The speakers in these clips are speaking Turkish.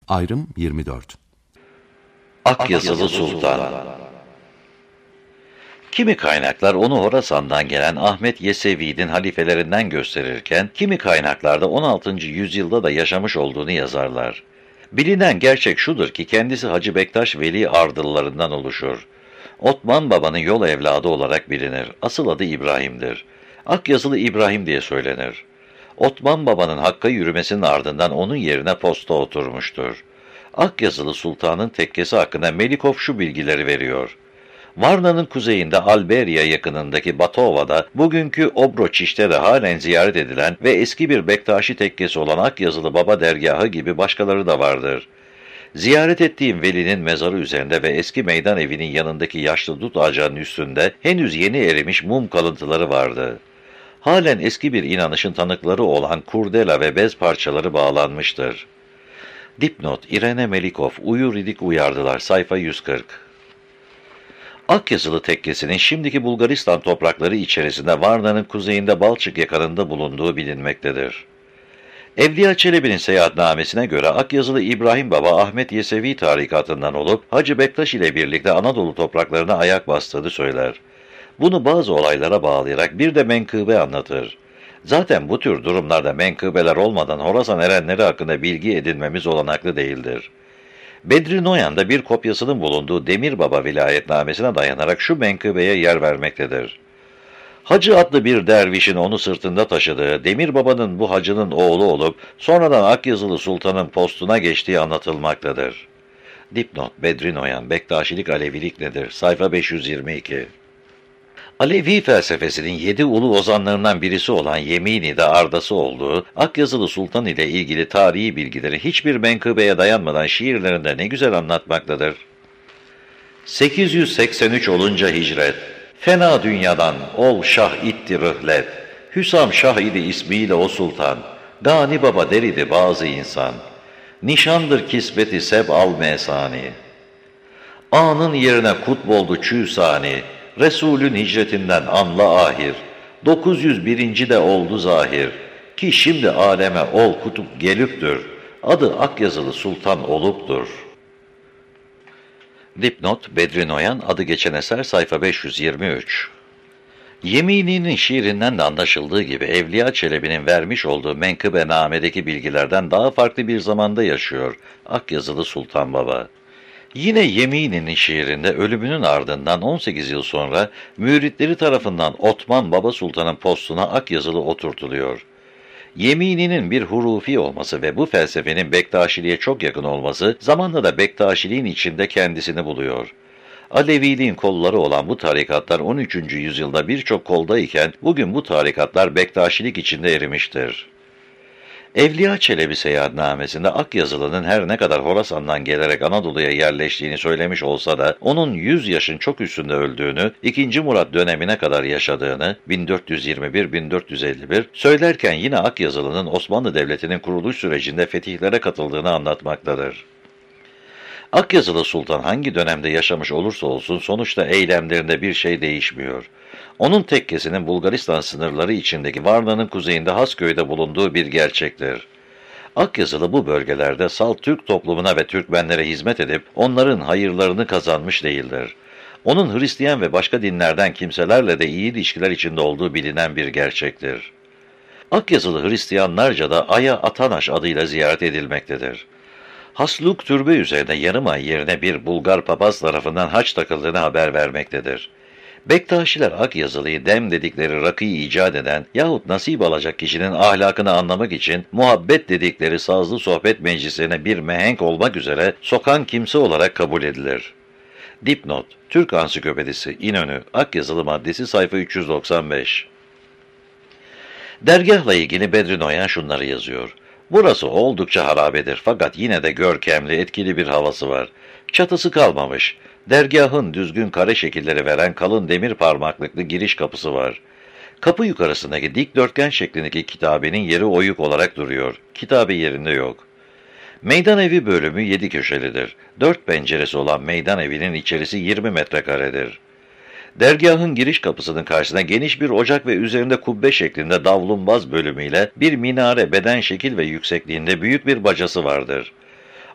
Ayrım 24. Akyazılı Sultan. Kimi kaynaklar onu Horasan'dan gelen Ahmet Yesevi'nin halifelerinden gösterirken, kimi kaynaklarda 16. yüzyılda da yaşamış olduğunu yazarlar. Bilinen gerçek şudur ki kendisi Hacı Bektaş Veli Ardıllarından oluşur. Otman Baba'nın yol evladı olarak bilinir. Asıl adı İbrahim'dir. Akyazılı İbrahim diye söylenir. Otman Baba'nın Hakk'a yürümesinin ardından onun yerine posta oturmuştur. Akyazılı Sultan'ın tekkesi hakkında Melikov şu bilgileri veriyor. Varna'nın kuzeyinde Alberiya yakınındaki Batova'da, bugünkü Obroçiş'te de halen ziyaret edilen ve eski bir Bektaşi tekkesi olan Akyazılı Baba dergahı gibi başkaları da vardır. Ziyaret ettiğim velinin mezarı üzerinde ve eski meydan evinin yanındaki yaşlı dut ağacının üstünde henüz yeni erimiş mum kalıntıları vardı. Halen eski bir inanışın tanıkları olan kurdela ve bez parçaları bağlanmıştır. Dipnot: İrene Melikov, Uyur idik uyardılar, sayfa 140. Akyazılı tekkesinin şimdiki Bulgaristan toprakları içerisinde Varna'nın kuzeyinde Balçık yakanında bulunduğu bilinmektedir. Evliya Çelebi'nin seyahatnamesine göre Akyazılı İbrahim Baba Ahmet Yesevi tarikatından olup Hacı Bektaş ile birlikte Anadolu topraklarına ayak bastığını söyler. Bunu bazı olaylara bağlayarak bir de menkıbe anlatır. Zaten bu tür durumlarda menkıbeler olmadan Horasan erenleri hakkında bilgi edinmemiz olanaklı değildir. Bedri Noyan'da bir kopyasının bulunduğu Demir Baba vilayetnamesine dayanarak şu menkıbeye yer vermektedir. Hacı adlı bir dervişin onu sırtında taşıdığı, Demir Baba'nın bu hacının oğlu olup sonradan Akyazılı Sultan'ın postuna geçtiği anlatılmaktadır. Dipnot: Bedri Noyan, Bektaşilik Alevilik nedir? Sayfa 522. Alevi felsefesinin 7 ulu ozanlarından birisi olan Yemini'de ardası olduğu, Akyazılı Sultan ile ilgili tarihi bilgileri hiçbir menkıbeye dayanmadan şiirlerinde ne güzel anlatmaktadır. 883 olunca hicret, fena dünyadan ol şah itti rıhlet, Hüsam Şah idi ismiyle o sultan, Gani Baba deridi bazı insan, nişandır kisbeti seb al mesani, anın yerine kutboldu çüsani, Resulün hicretinden anla ahir, 901. de oldu zahir, ki şimdi aleme ol kutup gelüptür, adı Akyazılı Sultan oluptur. Dipnot: Bedri Noyan, adı geçen eser, sayfa 523. Yemini'nin şiirinden de anlaşıldığı gibi Evliya Çelebi'nin vermiş olduğu Menkıbe-name'deki bilgilerden daha farklı bir zamanda yaşıyor Akyazılı Sultan Baba. Yine Yemini'nin şiirinde ölümünün ardından 18 yıl sonra müritleri tarafından Otman Baba Sultan'ın postuna Akyazılı oturtuluyor. Yemini'nin bir hurufi olması ve bu felsefenin Bektaşiliğe çok yakın olması zamanla da Bektaşiliğin içinde kendisini buluyor. Aleviliğin kolları olan bu tarikatlar 13. yüzyılda birçok kolda iken bugün bu tarikatlar Bektaşilik içinde erimiştir. Evliya Çelebi seyahatnamesinde Akyazılı'nın her ne kadar Horasan'dan gelerek Anadolu'ya yerleştiğini söylemiş olsa da onun 100 yaşın çok üstünde öldüğünü, 2. Murat dönemine kadar yaşadığını 1421-1451 söylerken yine Akyazılı'nın Osmanlı Devleti'nin kuruluş sürecinde fetihlere katıldığını anlatmaktadır. Akyazılı Sultan hangi dönemde yaşamış olursa olsun sonuçta eylemlerinde bir şey değişmiyor. Onun tekkesinin Bulgaristan sınırları içindeki Varna'nın kuzeyinde Hasköy'de bulunduğu bir gerçektir. Akyazılı bu bölgelerde salt Türk toplumuna ve Türkmenlere hizmet edip onların hayırlarını kazanmış değildir. Onun Hristiyan ve başka dinlerden kimselerle de iyi ilişkiler içinde olduğu bilinen bir gerçektir. Akyazılı Hristiyanlarca da Aya Atanaş adıyla ziyaret edilmektedir. Hasluk türbe üzerine yarım ay yerine bir Bulgar papaz tarafından haç takıldığını haber vermektedir. Bektaşiler Akyazılı'yı dem dedikleri rakıyı icat eden yahut nasip alacak kişinin ahlakını anlamak için muhabbet dedikleri sazlı sohbet meclisine bir mehenk olmak üzere sokan kimse olarak kabul edilir. Dipnot: Türk Ansiklopedisi, İnönü, Akyazılı maddesi, sayfa 395. Dergahla ilgili Bedri Noyan şunları yazıyor. Burası oldukça harabedir fakat yine de görkemli, etkili bir havası var. Çatısı kalmamış. Dergahın düzgün kare şekilleri veren kalın demir parmaklıklı giriş kapısı var. Kapı yukarısındaki dikdörtgen şeklindeki kitabenin yeri oyuk olarak duruyor. Kitabe yerinde yok. Meydan evi bölümü 7 köşelidir. 4 penceresi olan meydan evinin içerisi 20 metrekaredir. Dergahın giriş kapısının karşısına geniş bir ocak ve üzerinde kubbe şeklinde davlumbaz bölümüyle bir minare beden şekil ve yüksekliğinde büyük bir bacası vardır.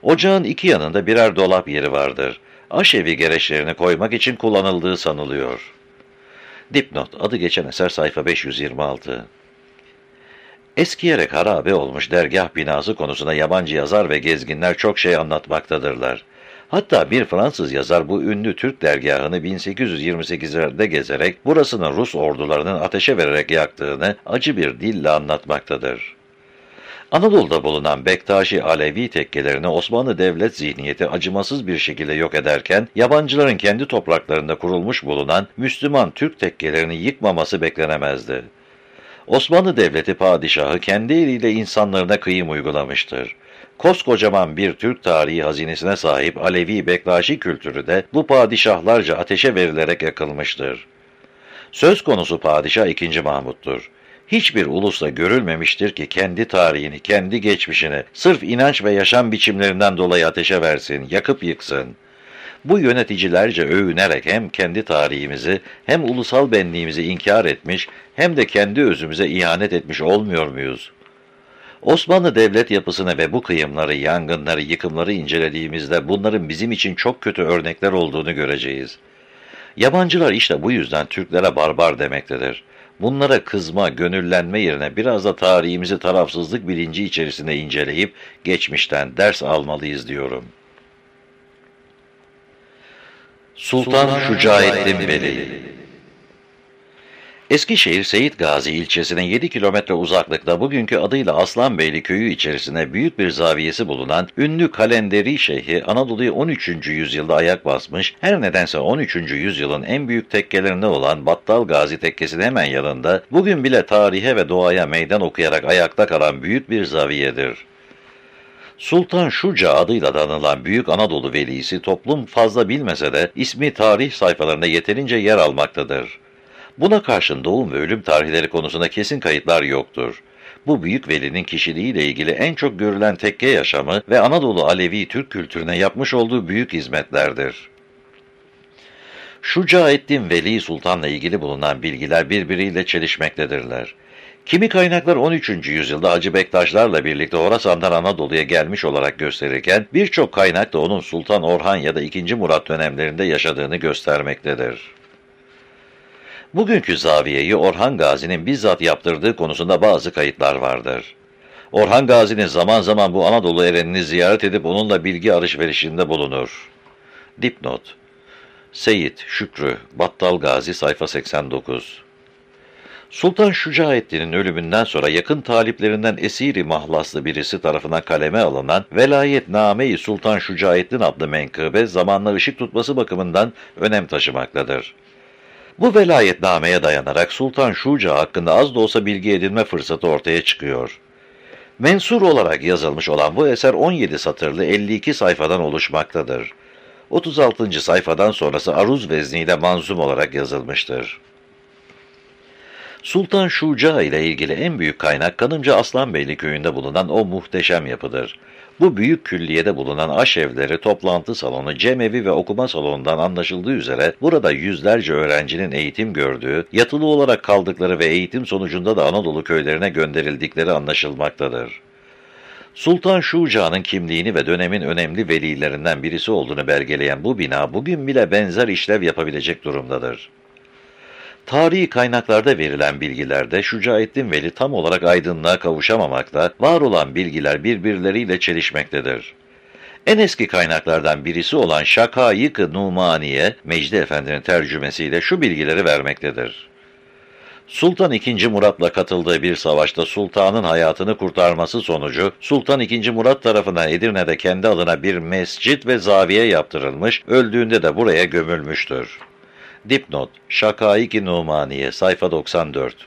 Ocağın iki yanında birer dolap yeri vardır. Aşevi gereçlerini koymak için kullanıldığı sanılıyor. Dipnot, adı geçen eser sayfa 526. Eskiyerek harabe olmuş dergah binası konusunda yabancı yazar ve gezginler çok şey anlatmaktadırlar. Hatta bir Fransız yazar bu ünlü Türk dergahını 1828'lerde gezerek burasını Rus ordularının ateşe vererek yaktığını acı bir dille anlatmaktadır. Anadolu'da bulunan Bektaşi Alevi tekkelerini Osmanlı devlet zihniyeti acımasız bir şekilde yok ederken, yabancıların kendi topraklarında kurulmuş bulunan Müslüman Türk tekkelerini yıkmaması beklenemezdi. Osmanlı Devleti padişahı kendi eliyle insanlarına kıyım uygulamıştır. Koskocaman bir Türk tarihi hazinesine sahip Alevi Bektaşi kültürü de bu padişahlarca ateşe verilerek yakılmıştır. Söz konusu padişah 2. Mahmut'tur. Hiçbir ulusta görülmemiştir ki kendi tarihini, kendi geçmişini sırf inanç ve yaşam biçimlerinden dolayı ateşe versin, yakıp yıksın. Bu yöneticilerce övünerek hem kendi tarihimizi hem ulusal benliğimizi inkar etmiş hem de kendi özümüze ihanet etmiş olmuyor muyuz? Osmanlı devlet yapısını ve bu kıyımları, yangınları, yıkımları incelediğimizde bunların bizim için çok kötü örnekler olduğunu göreceğiz. Yabancılar işte bu yüzden Türklere barbar demektedir. Bunlara kızma, gönüllenme yerine biraz da tarihimizi tarafsızlık bilinci içerisinde inceleyip geçmişten ders almalıyız diyorum. Sultan Şucaettin Veli. Eskişehir Seyit Gazi ilçesine 7 kilometre uzaklıkta bugünkü adıyla Aslanbeyli köyü içerisinde büyük bir zaviyesi bulunan ünlü Kalenderi Şeyhi Anadolu'ya 13. yüzyılda ayak basmış, her nedense 13. yüzyılın en büyük tekkelerinden olan Battal Gazi Tekkesi'nin hemen yanında bugün bile tarihe ve doğaya meydan okuyarak ayakta kalan büyük bir zaviyedir. Sultan Şuca adıyla da anılan Büyük Anadolu Velisi toplum fazla bilmese de ismi tarih sayfalarında yeterince yer almaktadır. Buna karşın doğum ve ölüm tarihleri konusunda kesin kayıtlar yoktur. Bu büyük velinin kişiliğiyle ilgili en çok görülen tekke yaşamı ve Anadolu Alevi Türk kültürüne yapmış olduğu büyük hizmetlerdir. Şucaettin Veli Sultan'la ilgili bulunan bilgiler birbiriyle çelişmektedirler. Kimi kaynaklar 13. yüzyılda Hacı Bektaşlarla birlikte Horasan'dan Anadolu'ya gelmiş olarak gösterirken, birçok kaynak da onun Sultan Orhan ya da 2. Murat dönemlerinde yaşadığını göstermektedir. Bugünkü zaviyeyi Orhan Gazi'nin bizzat yaptırdığı konusunda bazı kayıtlar vardır. Orhan Gazi'nin zaman zaman bu Anadolu erenini ziyaret edip onunla bilgi alışverişinde bulunur. Dipnot: Seyit Şükrü, Battal Gazi, sayfa 89. Sultan Şucaettin'in ölümünden sonra yakın taliplerinden Esiri Mahlaslı birisi tarafından kaleme alınan Velayetname-i Sultan Şucaettin adlı menkıbe zamanla ışık tutması bakımından önem taşımaktadır. Bu velayetnameye dayanarak Sultan Şuca hakkında az da olsa bilgi edinme fırsatı ortaya çıkıyor. Mensur olarak yazılmış olan bu eser 17 satırlı 52 sayfadan oluşmaktadır. 36. sayfadan sonrası aruz vezniyle manzum olarak yazılmıştır. Sultan Şuca ile ilgili en büyük kaynak kanımca Aslanbeyli köyünde bulunan o muhteşem yapıdır. Bu büyük külliyede bulunan aşevleri, toplantı salonu, cemevi ve okuma salonundan anlaşıldığı üzere burada yüzlerce öğrencinin eğitim gördüğü, yatılı olarak kaldıkları ve eğitim sonucunda da Anadolu köylerine gönderildikleri anlaşılmaktadır. Sultan Şuca'nın kimliğini ve dönemin önemli velilerinden birisi olduğunu belgeleyen bu bina bugün bile benzer işlev yapabilecek durumdadır. Tarihi kaynaklarda verilen bilgilerde Şucaettin Veli tam olarak aydınlığa kavuşamamakta, var olan bilgiler birbirleriyle çelişmektedir. En eski kaynaklardan birisi olan Şakâyık-ı Numaniye, Mecdi Efendi'nin tercümesiyle şu bilgileri vermektedir. Sultan II. Murat'la katıldığı bir savaşta sultanın hayatını kurtarması sonucu Sultan II. Murat tarafından Edirne'de kendi adına bir mescit ve zaviye yaptırılmış, öldüğünde de buraya gömülmüştür. Dipnot: Şakâyık-ı Numaniye, sayfa 94.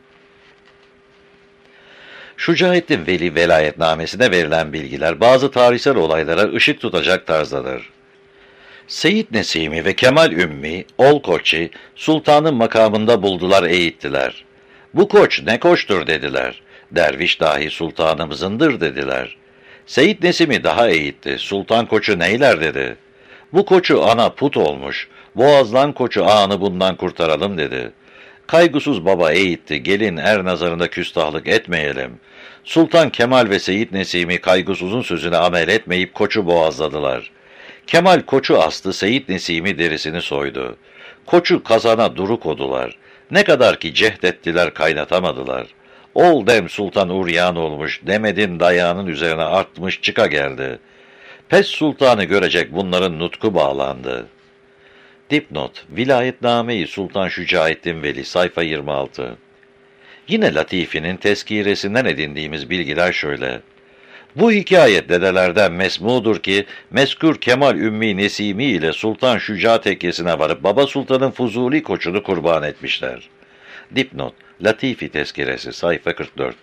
Şucaettin Veli velayetnamesine verilen bilgiler bazı tarihsel olaylara ışık tutacak tarzdadır. Seyit Nesimi ve Kemal Ümmi, Ol Koç'i sultanın makamında buldular, eğittiler. Bu koç ne koçtur dediler. Derviş dahi sultanımızındır dediler. Seyit Nesimi daha eğitti, sultan koçu neyler dedi. Bu koçu ana put olmuş, boğazlan koçu ağanı bundan kurtaralım dedi. Kaygısız baba eğitti, gelin er nazarında küstahlık etmeyelim. Sultan Kemal ve Seyit Nesimi kaygısızın sözüne amel etmeyip koçu boğazladılar. Kemal koçu astı, Seyit Nesimi derisini soydu. Koçu kazana duru kodular. Ne kadar ki cehdettiler kaynatamadılar. Ol dem sultan uryan olmuş, demedin dayağının üzerine artmış çıka geldi. Pes sultanı görecek bunların nutku bağlandı. Dipnot, Vilayetname-i Sultan Şücaettin Veli, sayfa 26. Yine Latifi'nin tezkiresinden edindiğimiz bilgiler şöyle. Bu hikayet dedelerden mesmudur ki, mezkur Kemal Ümmi Nesimi ile Sultan Şüca tekkesine varıp Baba Sultan'ın Fuzuli koçunu kurban etmişler. Dipnot, Latifi tezkiresi, sayfa 44.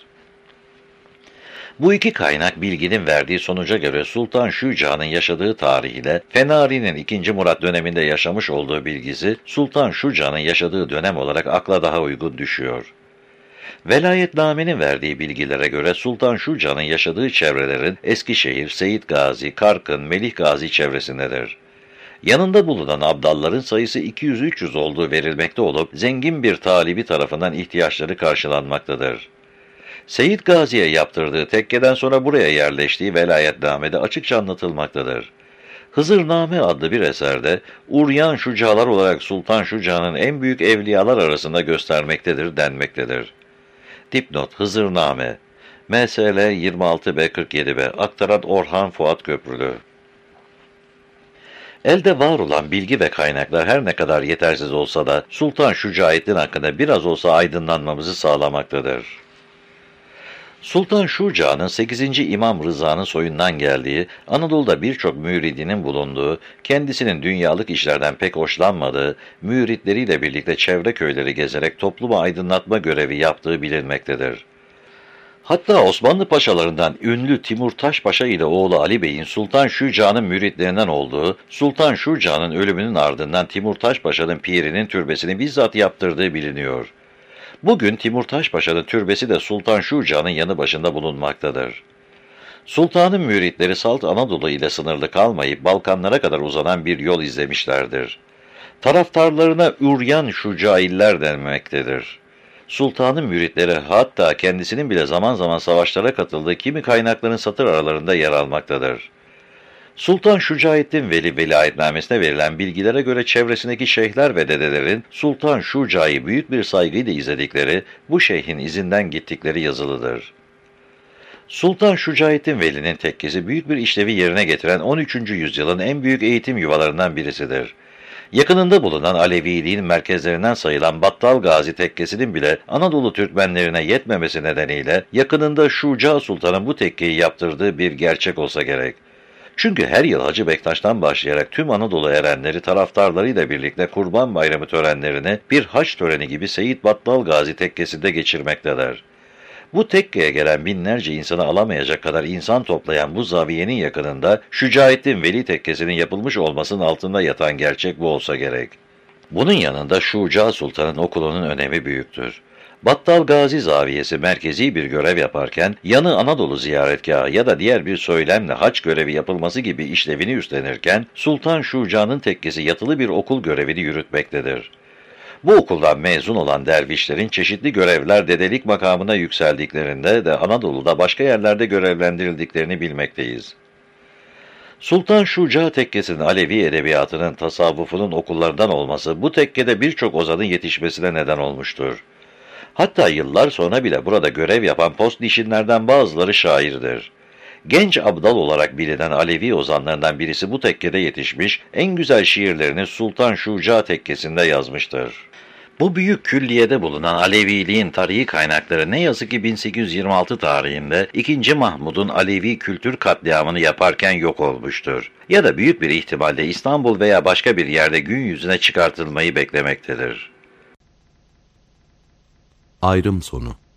Bu iki kaynak bilginin verdiği sonuca göre Sultan Şüca'nın yaşadığı tarih ile Fenari'nin 2. Murat döneminde yaşamış olduğu bilgisi Sultan Şüca'nın yaşadığı dönem olarak akla daha uygun düşüyor. Velayetname'nin verdiği bilgilere göre Sultan Şüca'nın yaşadığı çevrelerin Eskişehir, Seyit Gazi, Karkın, Melih Gazi çevresindedir. Yanında bulunan abdalların sayısı 200-300 olduğu verilmekte olup zengin bir talibi tarafından ihtiyaçları karşılanmaktadır. Seyit Gazi'ye yaptırdığı tekkeden sonra buraya yerleştiği velayetnamede açıkça anlatılmaktadır. Hızırname adlı bir eserde Uryan Şucalar olarak Sultan Şuca'nın en büyük evliyalar arasında göstermektedir denmektedir. Dipnot, Hızırname, MSL 26B47B, aktaran Orhan Fuat Köprülü. Elde var olan bilgi ve kaynaklar her ne kadar yetersiz olsa da Sultan Şücaettin hakkında biraz olsa aydınlanmamızı sağlamaktadır. Sultan Şuca'nın 8. İmam Rıza'nın soyundan geldiği, Anadolu'da birçok müridinin bulunduğu, kendisinin dünyalık işlerden pek hoşlanmadığı, müritleriyle birlikte çevre köyleri gezerek toplumu aydınlatma görevi yaptığı bilinmektedir. Hatta Osmanlı paşalarından ünlü Timur Taş Paşa ile oğlu Ali Bey'in Sultan Şuca'nın müritlerinden olduğu, Sultan Şuca'nın ölümünün ardından Timur Taş Paşa'nın pirinin türbesini bizzat yaptırdığı biliniyor. Bugün Timur Taş Paşa'nın türbesi de Sultan Şuca'nın yanı başında bulunmaktadır. Sultanın müritleri Salt Anadolu ile sınırlı kalmayıp Balkanlara kadar uzanan bir yol izlemişlerdir. Taraftarlarına Uryan Şucailler denmektedir. Sultanın müritleri hatta kendisinin bile zaman zaman savaşlara katıldığı kimi kaynakların satır aralarında yer almaktadır. Sultan Şücaettin Veli velayetnamesine verilen bilgilere göre çevresindeki şeyhler ve dedelerin Sultan Şuca'yı büyük bir saygıyla izledikleri, bu şeyhin izinden gittikleri yazılıdır. Sultan Şücaettin Veli'nin tekkesi büyük bir işlevi yerine getiren 13. yüzyılın en büyük eğitim yuvalarından birisidir. Yakınında bulunan Aleviliğin merkezlerinden sayılan Battal Gazi tekkesinin bile Anadolu Türkmenlerine yetmemesi nedeniyle yakınında Şuca Sultan'ın bu tekkeyi yaptırdığı bir gerçek olsa gerek. Çünkü her yıl Hacı Bektaş'tan başlayarak tüm Anadolu erenleri taraftarlarıyla birlikte Kurban Bayramı törenlerini bir haç töreni gibi Seyit Battal Gazi tekkesinde geçirmektedir. Bu tekkeye gelen binlerce insanı alamayacak kadar insan toplayan bu zaviyenin yakınında Şücaettin Veli tekkesinin yapılmış olmasının altında yatan gerçek bu olsa gerek. Bunun yanında Şuca Sultan'ın okulunun önemi büyüktür. Battal Gazi Zaviyesi merkezi bir görev yaparken, yanı Anadolu ziyaretgahı ya da diğer bir söylemle haç görevi yapılması gibi işlevini üstlenirken, Sultan Şuca'nın tekkesi yatılı bir okul görevini yürütmektedir. Bu okuldan mezun olan dervişlerin çeşitli görevler dedelik makamına yükseldiklerinde de Anadolu'da başka yerlerde görevlendirildiklerini bilmekteyiz. Sultan Şuca tekkesinin Alevi edebiyatının, tasavvufunun okullarından olması bu tekkede birçok ozanın yetişmesine neden olmuştur. Hatta yıllar sonra bile burada görev yapan postnişinlerden bazıları şairdir. Genç abdal olarak bilinen Alevi ozanlarından birisi bu tekkede yetişmiş, en güzel şiirlerini Sultan Şuca tekkesinde yazmıştır. Bu büyük külliyede bulunan Aleviliğin tarihi kaynakları ne yazık ki 1826 tarihinde 2. Mahmud'un Alevi kültür katliamını yaparken yok olmuştur. Ya da büyük bir ihtimalle İstanbul veya başka bir yerde gün yüzüne çıkartılmayı beklemektedir. Ayrım sonu.